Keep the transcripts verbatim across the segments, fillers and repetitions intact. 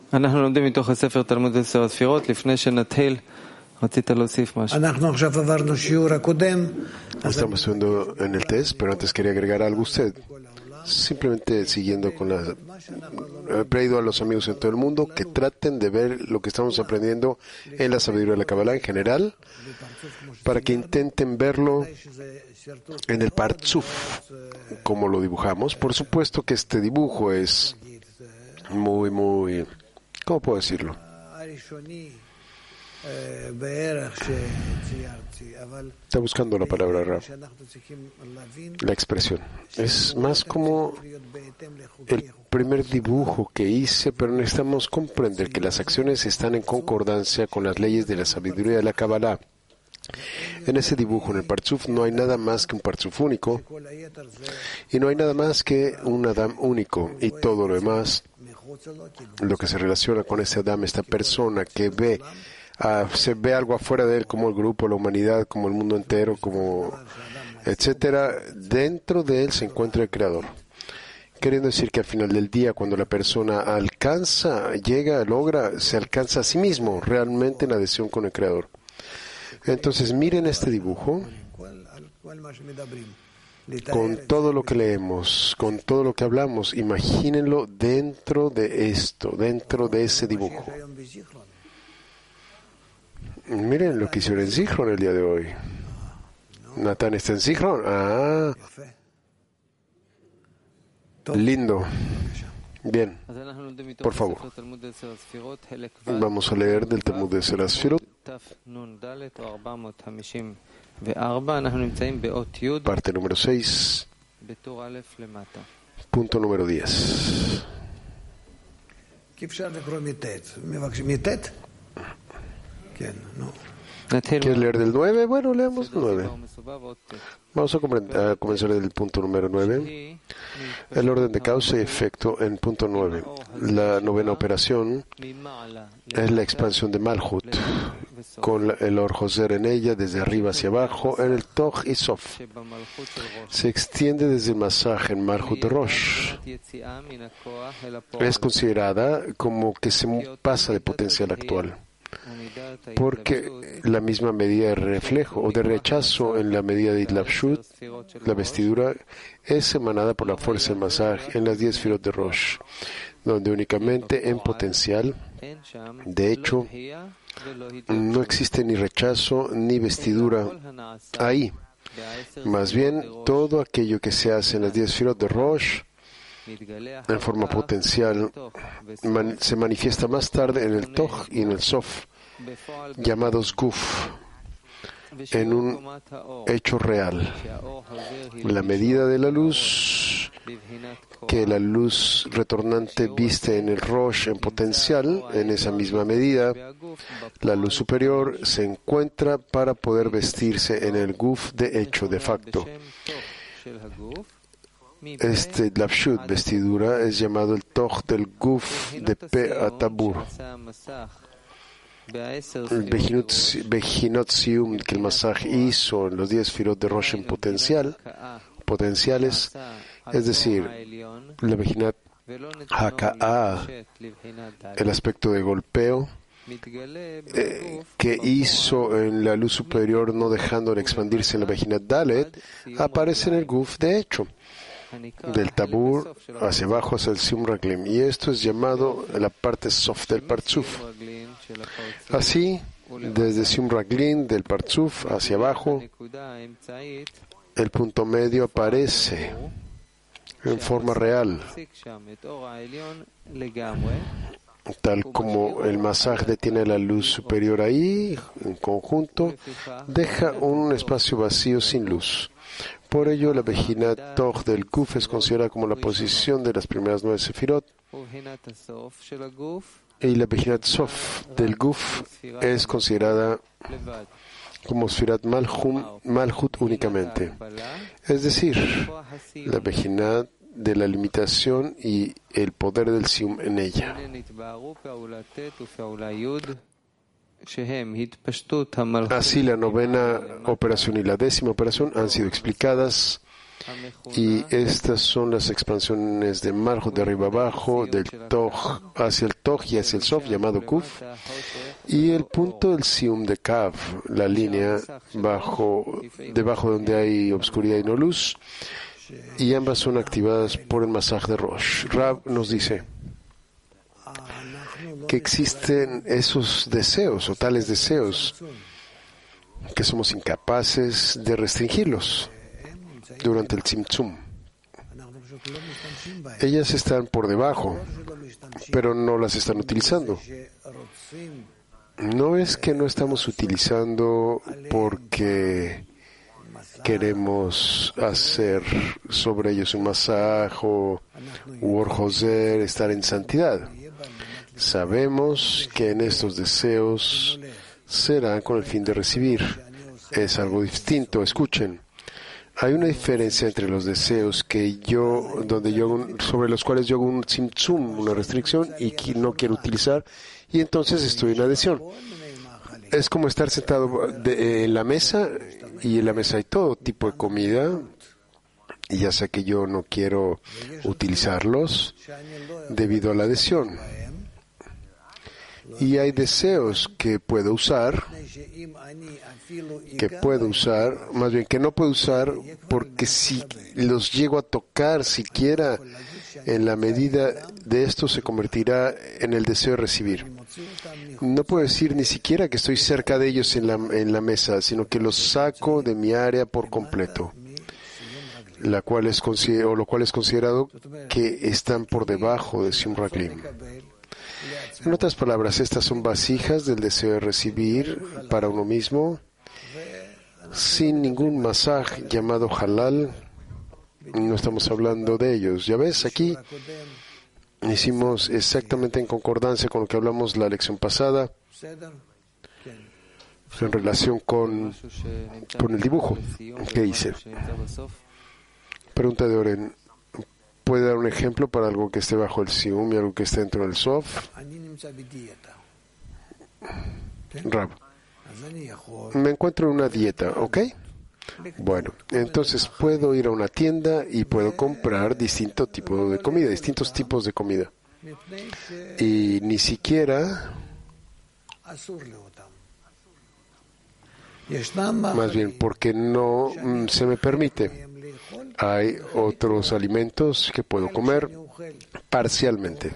אנחנו לומדים מתוך הספר תלמוד עשר הספירות. לפני שנתחיל, רצית להוסיף משהו. Estamos viendo en el test, pero antes quería agregar algo a usted. Simplemente siguiendo con la... He pedido a los amigos en todo el mundo que traten de ver lo que estamos aprendiendo en la sabiduría de la Kabbalah en general, para que intenten verlo en el Partzuf, como lo dibujamos. Por supuesto que este dibujo es muy, muy... ¿Cómo puedo decirlo? Está buscando la palabra Rab, la expresión. Es más como el primer dibujo que hice, pero necesitamos comprender que las acciones están en concordancia con las leyes de la sabiduría de la Kabbalah. En ese dibujo, en el Partzuf, no hay nada más que un Partzuf único, y no hay nada más que un Adam único, y todo lo demás, lo que se relaciona con ese Adam, esta persona que ve, uh, se ve algo afuera de él, como el grupo, la humanidad, como el mundo entero, como etcétera, dentro de él se encuentra el Creador. Queriendo decir que al final del día, cuando la persona alcanza, llega, logra, se alcanza a sí mismo, realmente en adhesión con el Creador. Entonces, miren este dibujo, con todo lo que leemos, con todo lo que hablamos, imagínenlo dentro de esto, dentro de ese dibujo. Miren lo que hicieron en Zichron el día de hoy. Natán está en Zichron. Ah, lindo. Bien, por favor. Vamos a leer del Talmud de Ser Asfirot. Parte número seis, punto número diez. ¿Quieres leer del nueve? Bueno, leamos el nueve. Vamos a, a comenzar del punto número nueve. El orden de causa y efecto en punto nueve. La novena operación es la expansión de Malhut, con el Or Joser en ella, desde arriba hacia abajo, en el Toch y Sof. Se extiende desde el Masaj en Malhut de Rosh. Es considerada como que se pasa de potencial actual, porque la misma medida de reflejo o de rechazo en la medida de Idlavshut, la vestidura, es emanada por la fuerza del Masaj en las diez firot de Rosh, donde únicamente en potencial, de hecho, no existe ni rechazo ni vestidura ahí. Más bien, todo aquello que se hace en las diez firot de Rosh en forma potencial man, se manifiesta más tarde en el Toch y en el Sof, llamados Guf, en un hecho real. La medida de la luz que la luz retornante viste en el Rosh en potencial, en esa misma medida, la luz superior se encuentra para poder vestirse en el Guf de hecho, de facto. Este Lavshut, vestidura, es llamado el Toch del Guf de Pe a Tabur. El Bejinot Sium que el Masaj hizo en los diez firot de Rosh en potencial, potenciales, es decir, la Bejinat Haka'a, el aspecto de golpeo, eh, que hizo en la luz superior, no dejándola expandirse en la Bejinat Dalet, aparece en el Guf de hecho, del Tabur hacia abajo hacia el Sium Raglim, y esto es llamado la parte soft del Partzuf. Así, desde Sium Raglim del Partzuf hacia abajo, el punto medio aparece en forma real, tal como el Masaj detiene la luz superior ahí, en conjunto, deja un espacio vacío sin luz. Por ello, la Bejinat Toch del Guf es considerada como la posición de las primeras nueve sefirot, y la Bejinat Sof del Guf es considerada como Sfirat Malhum, Malhut únicamente, es decir, la Bejinat de la limitación y el poder del Sium en ella. Así, la novena operación y la décima operación han sido explicadas Y estas son las expansiones de Malhut de arriba abajo, del Toj hacia el Toj y hacia el Sof, llamado Kuf, y el punto del Sium de Kav, la línea bajo, debajo donde hay obscuridad y no luz, y ambas son activadas por el Masaj de Rosh. Rab nos dice que existen esos deseos o tales deseos que somos incapaces de restringirlos durante el Tzimtzum. Ellas están por debajo, pero no las están utilizando. No es que no estamos utilizando porque queremos hacer sobre ellos un masajo u orjoser, estar en santidad. Sabemos que en estos deseos serán con el fin de recibir. Es algo distinto. Escuchen. Hay una diferencia entre los deseos que yo, donde yo, sobre los cuales yo hago un tzimtzum, una restricción, y que no quiero utilizar, y entonces estoy en adhesión. Es como estar sentado de, en la mesa, y en la mesa hay todo tipo de comida, y ya sé que yo no quiero utilizarlos debido a la adhesión. Y hay deseos que puedo usar, que puedo usar, más bien que no puedo usar, porque si los llego a tocar siquiera, en la medida de esto se convertirá en el deseo de recibir. No puedo decir ni siquiera que estoy cerca de ellos en la, en la mesa, sino que los saco de mi área por completo, la cual es, o lo cual es considerado que están por debajo de Sium Raglim. En otras palabras, estas son vasijas del deseo de recibir para uno mismo, sin ningún masaj llamado halal. No estamos hablando de ellos. Ya ves, aquí hicimos exactamente en concordancia con lo que hablamos la lección pasada en relación con, con el dibujo que hice. Pregunta de Oren. ¿Puede dar un ejemplo para algo que esté bajo el Sium y algo que esté dentro del Sof? Rab. Me encuentro en una dieta, ¿ok? Bueno, entonces puedo ir a una tienda y puedo comprar distintos tipos de comida, distintos tipos de comida. Y ni siquiera, más bien porque no mm, se me permite. Hay otros alimentos que puedo comer parcialmente.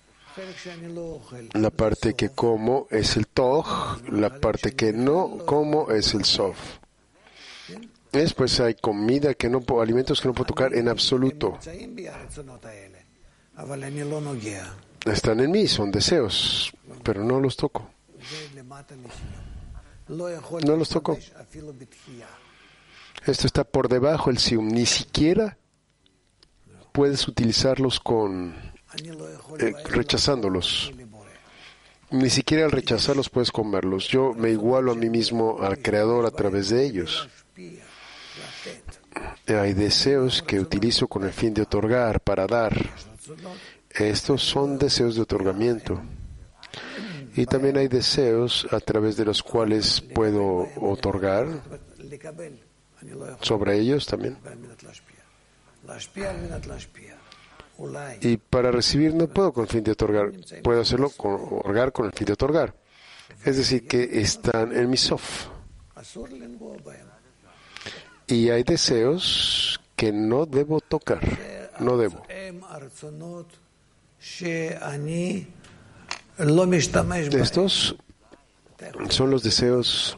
La parte que como es el Toj, la parte que no como es el Sof. Después hay comida que no puedo, alimentos que no puedo tocar en absoluto. Están en mí, son deseos, pero no los toco. No los toco. Esto está por debajo del Sium. Ni siquiera puedes utilizarlos con eh, rechazándolos. Ni siquiera al rechazarlos puedes comerlos. Yo me igualo a mí mismo al Creador a través de ellos. Hay deseos que utilizo con el fin de otorgar, para dar. Estos son deseos de otorgamiento. Y también hay deseos a través de los cuales puedo otorgar. Sobre ellos también. Y para recibir no puedo con el fin de otorgar, puedo hacerlo con otorgar con el fin de otorgar. Es decir, que están en mi Sof. Y hay deseos que no debo tocar, no debo. Estos son los deseos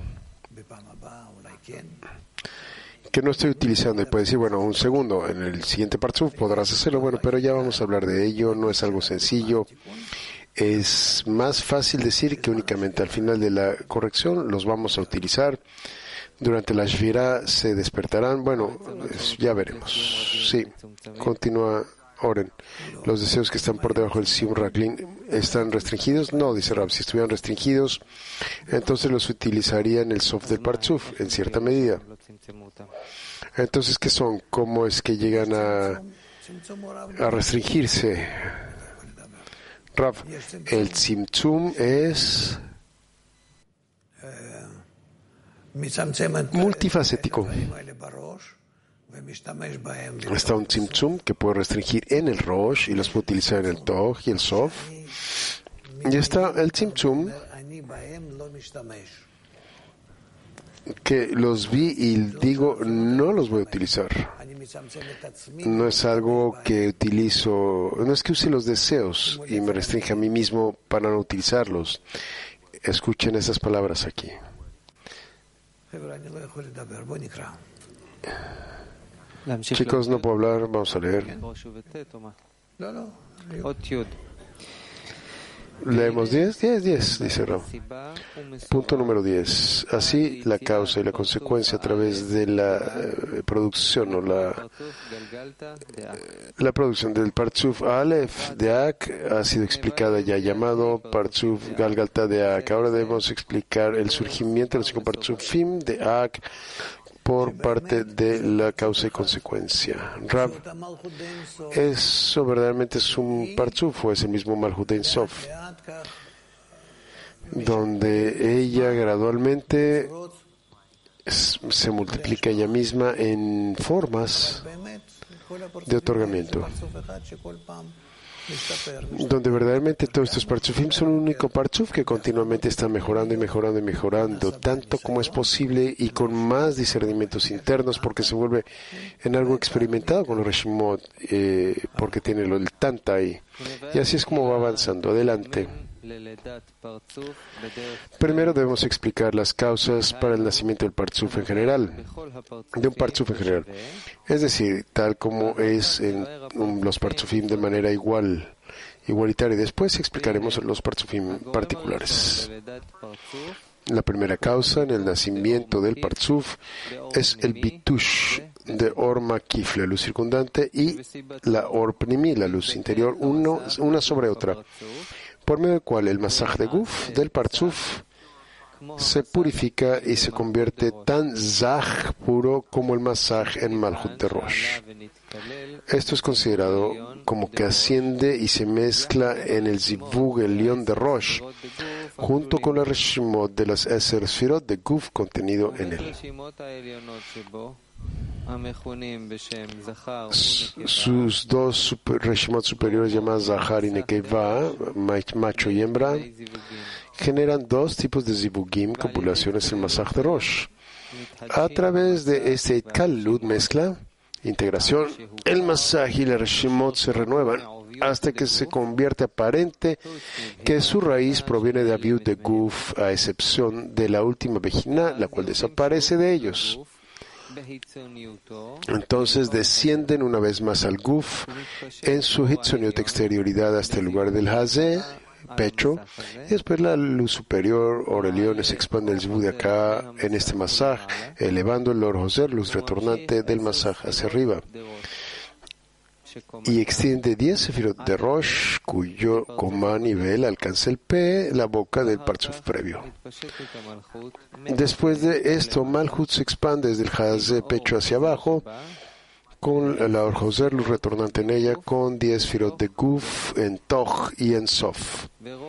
que no estoy utilizando, y puede decir, bueno, un segundo, en el siguiente parsuf podrás hacerlo, bueno, pero ya vamos a hablar de ello, no es algo sencillo, es más fácil decir que únicamente al final de la corrección los vamos a utilizar, durante la Shvirá se despertarán, bueno, ya veremos, sí, continúa Oren. ¿Los deseos que están por debajo del Sium Raglim están restringidos? No, dice Rab, si estuvieran restringidos, entonces los utilizaría en el Sof del Partzuf, en cierta medida. Entonces, ¿qué son? ¿Cómo es que llegan a, a restringirse? Rab, el Tzimtzum es multifacético. Está un tzimtzum que puede restringir en el Rosh y los puede utilizar en el Toj y el Sof. Y está el tzimtzum que los vi y digo, no los voy a utilizar. No es algo que utilizo, no es que use los deseos y me restringe a mí mismo para no utilizarlos. Escuchen esas palabras aquí. Chicos, no puedo hablar, vamos a leer. Leemos diez, diez, diez, dice Rab. Punto número diez. Así, la causa y la consecuencia a través de la eh, producción o la, la producción del Partzuf Aleph de Ak ha sido explicada ya, llamado Partzuf Galgalta de Ak. Ahora debemos explicar el surgimiento de los cinco Partzufim de Ak por parte de la causa y consecuencia. Rab, ¿eso verdaderamente es un Partzuf o es el mismo Malhut Ein Sof? Donde ella gradualmente se multiplica ella misma en formas de otorgamiento, donde verdaderamente todos estos partzufim son un único partzuf que continuamente está mejorando y mejorando y mejorando, tanto como es posible y con más discernimientos internos, porque se vuelve en algo experimentado con los Reshimot, eh, porque tiene lo, el tanta ahí. Y así es como va avanzando. Adelante. Primero debemos explicar las causas para el nacimiento del partzuf en general, de un partzuf en general. Es decir, tal como es en um, los partzufim de manera igual, igualitaria. Después explicaremos los partzufim particulares. La primera causa en el nacimiento del partzuf es el bitush de or makif, la luz circundante, y la or pnimi, la luz interior, uno, una sobre otra, por medio del cual el masaj de guf del partzuf se purifica y se convierte tan zaj puro como el masaj en malhut de Rosh. Esto es considerado como que asciende y se mezcla en el zivug elión de Rosh, junto con la reshimot de las eser sfirot de guf contenido en él. Sus dos super, reshimot superiores llamadas Zahar y Nekeva, macho y hembra, generan dos tipos de zivugim, copulaciones en Masaj de Rosh. A través de este Itkalut, mezcla, integración, el Masaj y la reshimot se renuevan hasta que se convierte aparente que su raíz proviene de Aviut de Guf, a excepción de la última Vejina, la cual desaparece de ellos. Entonces descienden una vez más al Guf en su hitzoniot, exterioridad, hasta el lugar del Hazé, pecho, y después la luz superior, Orelión, se expande el zivug de acá en este masaj, elevando el Or Hoser, luz retornante del masaj hacia arriba, y extiende diez sefirot de Rosh, cuyo coma nivel alcanza el P, la boca del partzuf previo. Después de esto, Malhut se expande desde el Hazé, pecho hacia abajo, con la Or Hoser, luz retornante en ella, con diez sefirot de Guf en Toj y en Sof.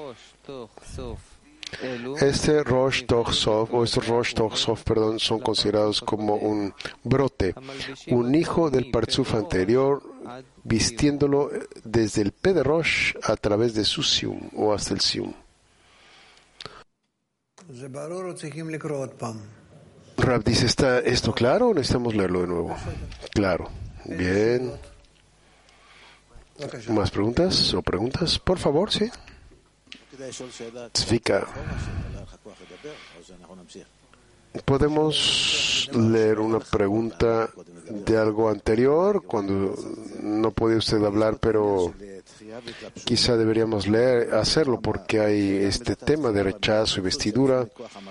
Este Rosh Toj Sof, o estos Rosh Toj Sof, perdón, son considerados como un brote, un hijo del partzuf anterior, vistiéndolo desde el P de Rosh a través de su Sium, o hasta el Sium. Rab dice, ¿está esto claro o necesitamos leerlo de nuevo? Claro. Bien. ¿Más preguntas o preguntas? Por favor, sí. Tzvika. ¿Podemos leer una pregunta de algo anterior cuando no podía usted hablar, pero quizá deberíamos leer, hacerlo porque hay este tema de rechazo y vestidura?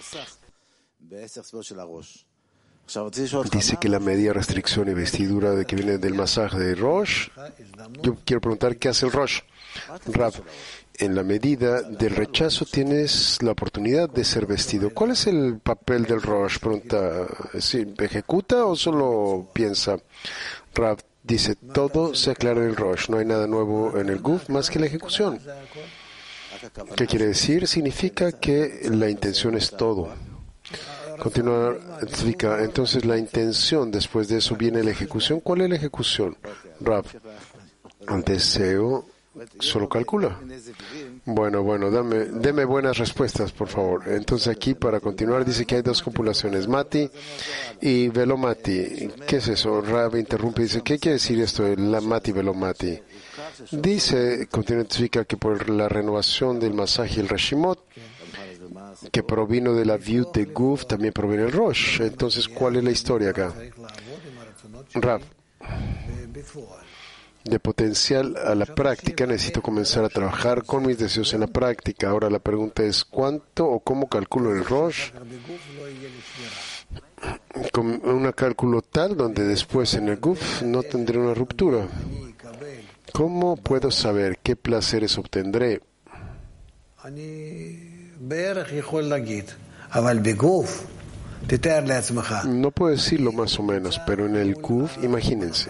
Dice que la media restricción y vestidura de que viene del masaje de Rosh. Yo quiero preguntar, ¿qué hace el Rosh? Rab, en la medida del rechazo tienes la oportunidad de ser vestido. ¿Cuál es el papel del Rosh? Pregunta, ¿sí, ejecuta o solo piensa? Rab dice, todo se aclara en el Rosh. No hay nada nuevo en el Guf más que la ejecución. ¿Qué quiere decir? Significa que la intención es todo. Continuar, Tzvika. Entonces la intención, después de eso viene la ejecución. ¿Cuál es la ejecución? Rav, el deseo solo calcula. Bueno, bueno, dame, deme buenas respuestas, por favor. Entonces aquí, para continuar, dice que hay dos copulaciones, Mati y Velomati. ¿Qué es eso? Rav interrumpe y dice, ¿qué quiere decir esto de la Mati Velomati? Dice, continúa, significa que por la renovación del masaje y el Reshimot, que provino de la view de Guf, también proviene el Rosh. Entonces, ¿cuál es la historia acá? Rav, de potencial a la práctica, necesito comenzar a trabajar con mis deseos en la práctica. Ahora la pregunta es, ¿cuánto o cómo calculo el Rosh? Con un cálculo tal donde después en el Guf no tendré una ruptura. ¿Cómo puedo saber qué placeres obtendré? No puedo decirlo más o menos, pero en el Guf, imagínense.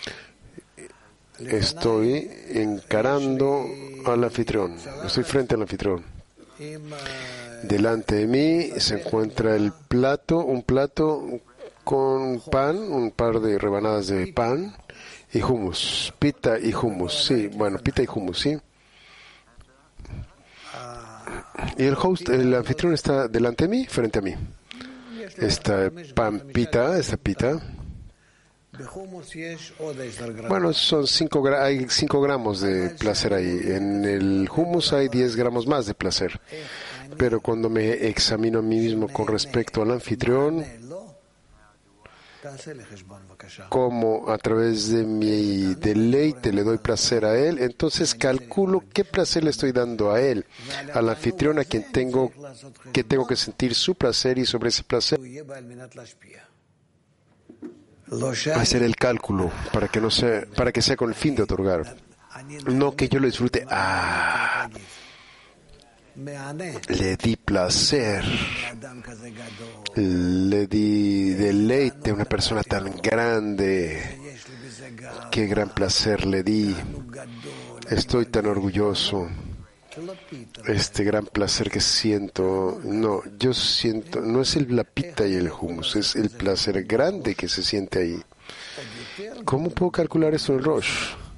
Estoy encarando al anfitrión, estoy frente al anfitrión. Delante de mí se encuentra el plato, un plato con pan, un par de rebanadas de pan y hummus, pita y hummus, sí, bueno, pita y hummus, sí. Y el host, el anfitrión está delante de mí, frente a mí. Esta pan pita, esta pita. Bueno, son cinco gra- hay cinco gramos de placer ahí. En el hummus hay diez gramos más de placer. Pero cuando me examino a mí mismo con respecto al anfitrión, como a través de mi deleite le doy placer a él, entonces calculo qué placer le estoy dando a él, al anfitrión a quien tengo que tengo que sentir su placer, y sobre ese placer hacer el cálculo para que no sea, para que sea con el fin de otorgar, no que yo lo disfrute. Ah, le di placer, le di deleite a una persona tan grande, qué gran placer le di, estoy tan orgulloso, este gran placer que siento. No, yo siento, no es el, la pita y el hummus, es el placer grande que se siente ahí. ¿Cómo puedo calcular esto en el Rosh?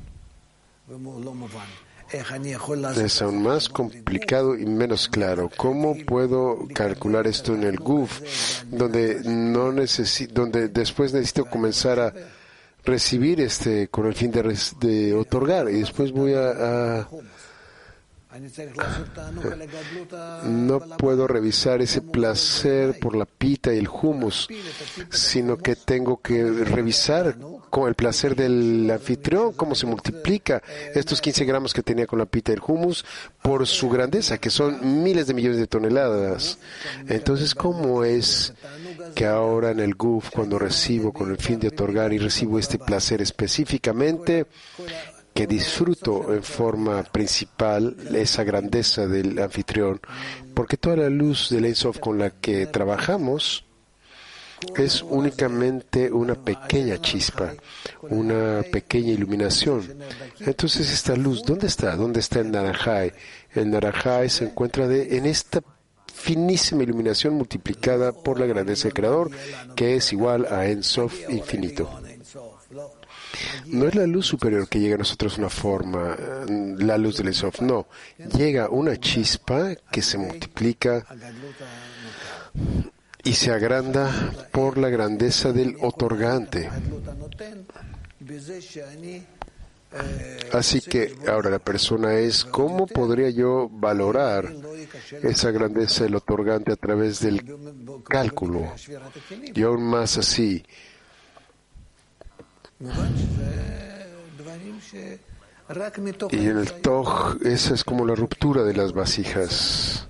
Es aún más complicado y menos claro. ¿Cómo puedo calcular esto en el Guf, donde no necesito, donde después necesito comenzar a recibir este con el fin de, res, de otorgar, y después voy a, a no puedo revisar ese placer por la pita y el hummus, sino que tengo que revisar con el placer del anfitrión cómo se multiplica estos quince gramos que tenía con la pita y el hummus por su grandeza, que son miles de millones de toneladas. Entonces, ¿cómo es que ahora en el Guf, cuando recibo con el fin de otorgar y recibo este placer específicamente, que disfruto en forma principal esa grandeza del anfitrión, porque toda la luz del Ein Sof con la que trabajamos es únicamente una pequeña chispa, una pequeña iluminación. Entonces esta luz, ¿dónde está? ¿Dónde está el Naranjai? El Naranjai se encuentra de, en esta finísima iluminación multiplicada por la grandeza del Creador, que es igual a Ein Sof infinito. No es la luz superior que llega a nosotros una forma, la luz del Ein Sof, no. Llega una chispa que se multiplica y se agranda por la grandeza del otorgante. Así que ahora la persona es, ¿cómo podría yo valorar esa grandeza del otorgante a través del cálculo? Y aún más así, y en el Toj, esa es como la ruptura de las vasijas.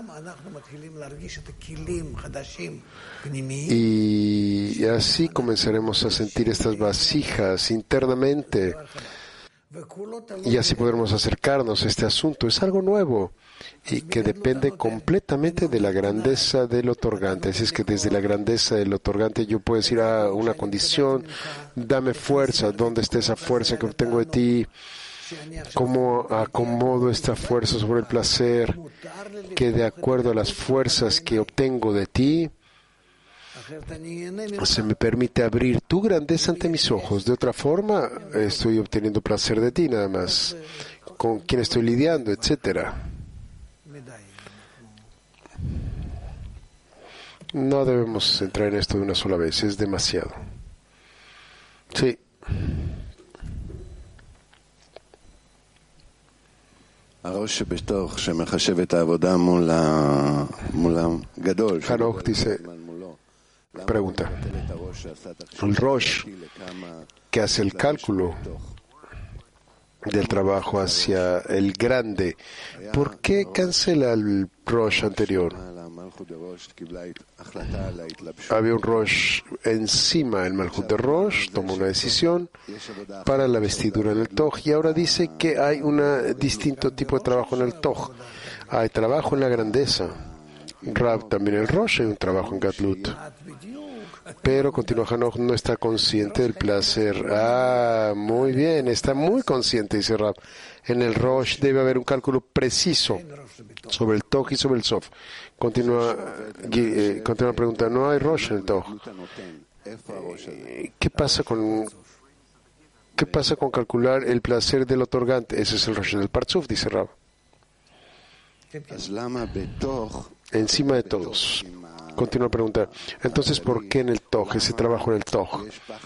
Y así comenzaremos a sentir estas vasijas internamente. Y así podremos acercarnos a este asunto. Es algo nuevo y que depende completamente de la grandeza del otorgante. Así es que desde la grandeza del otorgante yo puedo decir a una condición, dame fuerza, ¿dónde está esa fuerza que obtengo de ti? ¿Cómo acomodo esta fuerza sobre el placer? Que de acuerdo a las fuerzas que obtengo de ti, se me permite abrir tu grandeza ante mis ojos. De otra forma, estoy obteniendo placer de ti nada más. Con quién estoy lidiando, etcétera. No debemos entrar en esto de una sola vez, es demasiado. Sí. Hanoch dice, pregunta, el Rosh que hace el cálculo del trabajo hacia el grande, ¿por qué cancela el Rosh anterior? Había un Rosh encima, el Malhut de Rosh tomó una decisión para la vestidura en el Toj y ahora dice que hay un distinto tipo de trabajo en el Toj. Hay trabajo en la grandeza. Rab, también el Rosh, hay un trabajo en Gadlut. Pero, continúa Hanoch, no está consciente del placer. Ah, muy bien, está muy consciente, dice Rab. En el Rosh debe haber un cálculo preciso sobre el Toj y sobre el Sof. Continúa, eh, continúa la pregunta, no hay Rosh en el Toj. ¿Qué pasa con qué pasa con calcular el placer del otorgante? Ese es el Rosh del Partzuf, dice Rab. Encima de todos. Continúa la pregunta. Entonces, ¿por qué en el Toj, ese trabajo en el Toj?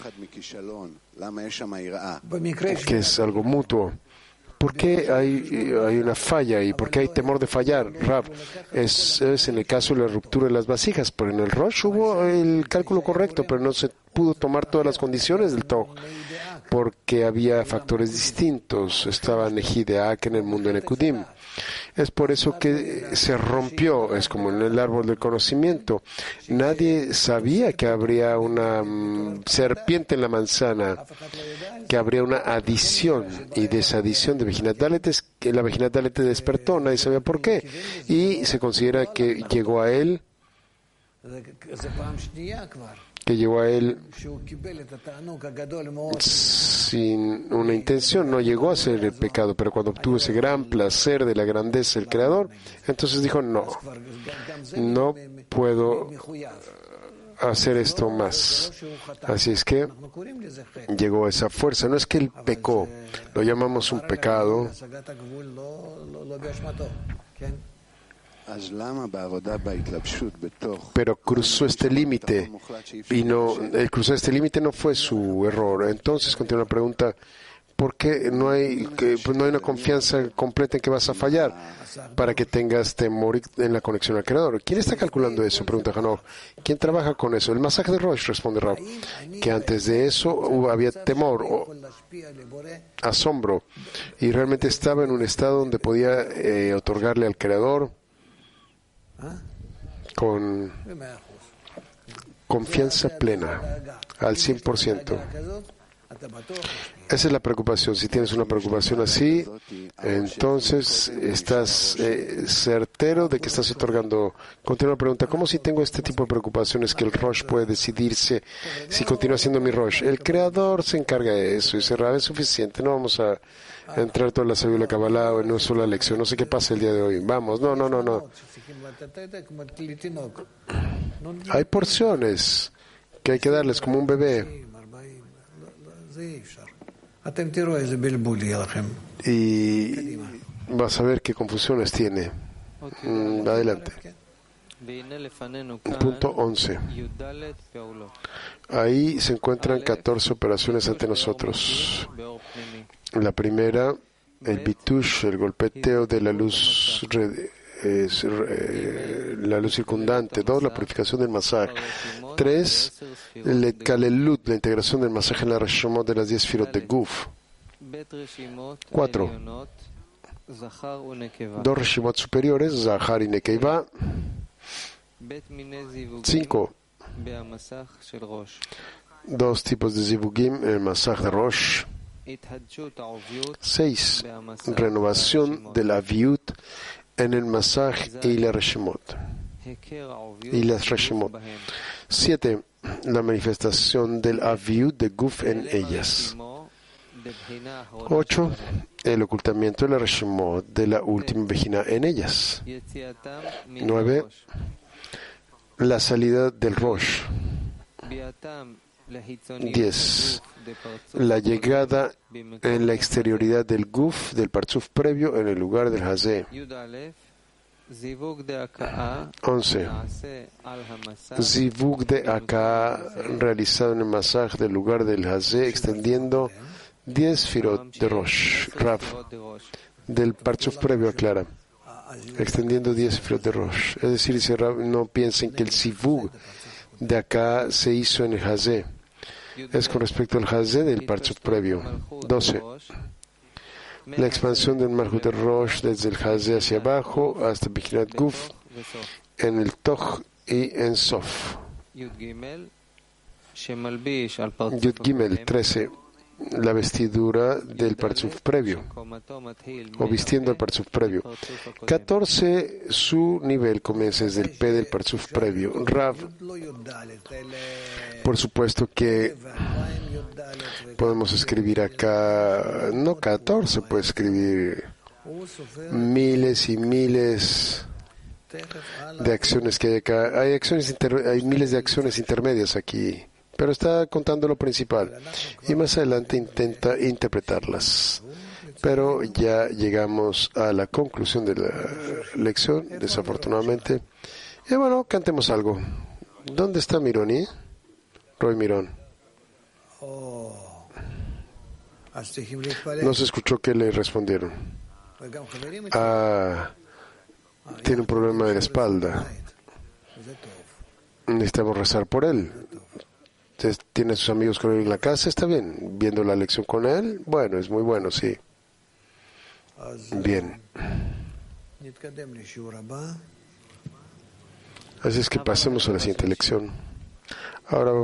Que es algo mutuo. ¿Por qué hay, hay una falla y por qué hay temor de fallar, Rab? Es, es en el caso de la ruptura de las vasijas, pero en el Rosh hubo el cálculo correcto, pero no se pudo tomar todas las condiciones del Toj, porque había factores distintos. Estaba Neji de Ak en el mundo de Nekudim. Es por eso que se rompió, es como en el árbol del conocimiento. Nadie sabía que habría una um, serpiente en la manzana, que habría una adición, y de esa adición de Bejinat Dalet es que la Bejinat Dalet despertó, nadie sabía por qué, y se considera que llegó a él que llegó a él sin una intención, no llegó a ser el pecado, pero cuando obtuvo ese gran placer de la grandeza del Creador, entonces dijo, no, no puedo hacer esto más. Así es que llegó esa fuerza. No es que él pecó, lo llamamos un pecado. Pero cruzó este límite y no, el cruzar este límite no fue su error. Entonces, continúa la pregunta, ¿por qué no hay, que, pues no hay una confianza completa en que vas a fallar para que tengas temor en la conexión al Creador? ¿Quién está calculando eso? Pregunta Hanoch. ¿Quién trabaja con eso? El masaje de Rosh, responde Rab, que antes de eso hubo, había temor o asombro y realmente estaba en un estado donde podía eh, otorgarle al Creador con confianza plena, al cien por ciento. Esa es la preocupación. Si tienes una preocupación así, entonces estás eh, certero de que estás otorgando. Continúa la pregunta, ¿cómo si tengo este tipo de preocupaciones que el Rosh puede decidirse si continúa siendo mi Rosh? El Creador se encarga de eso y cerrar es suficiente. No vamos a entrar toda la sabiduría de la Kabbalah en una sola lección. No sé qué pasa el día de hoy. Vamos, no, no, no, no. Hay porciones que hay que darles como un bebé. Y vas a ver qué confusiones tiene. Mm, adelante. Punto once. Ahí se encuentran catorce operaciones ante nosotros. La primera, el bitush, el golpeteo de la luz es, eh, la luz circundante. Dos, la purificación del masaje. Tres, el kalelut, la integración del masaje en la reshomot de las diez firot de Guf. Cuatro, dos reshomot superiores, Zahar y Nekeiva. Cinco, dos tipos de zivugim en el masaje de Rosh. Seis, renovación de la aviut en el masaje y la reshomot y las reshomot. Siete, la manifestación del aviut de Guf en ellas. Ocho, el ocultamiento de la reshomot de la última vejina en ellas. Nueve, la salida del Rosh diez. La llegada en la exterioridad del guf, del parzuf previo, en el lugar del hazé. once. Zivug de Aka realizado en el masaj del lugar del hazé, extendiendo diez firot de Rosh. Rav, del parzuf previo, aclara. Extendiendo diez firot de Rosh. Es decir, si Rav, no piensen que el Zivug de acá se hizo en el hazé. Es con respecto al hazé del parzuf previo. doce. La expansión del Malhut de Rosh desde el hazé hacia abajo hasta Bichinat Guf en el Toch y en Sof. Yud Gimel, trece. La vestidura del parzuf previo, o vistiendo el parzuf previo. catorce. Su nivel comienza desde el P del parzuf previo. Rav, por supuesto que podemos escribir acá, no catorce, puede escribir miles y miles de acciones que hay acá. Hay, acciones inter, hay miles de acciones intermedias aquí, pero está contando lo principal y más adelante intenta interpretarlas. Pero ya llegamos a la conclusión de la lección, desafortunadamente. Y bueno, cantemos algo. ¿Dónde está Mironi? Roy Mirón. No se escuchó que le respondieron. Ah, tiene un problema de la espalda. Necesitamos rezar por él. ¿Tiene a sus amigos con él en la casa? Está bien. ¿Viendo la lección con él? Bueno, es muy bueno, sí. Bien. Así es que pasemos a la siguiente lección. Ahora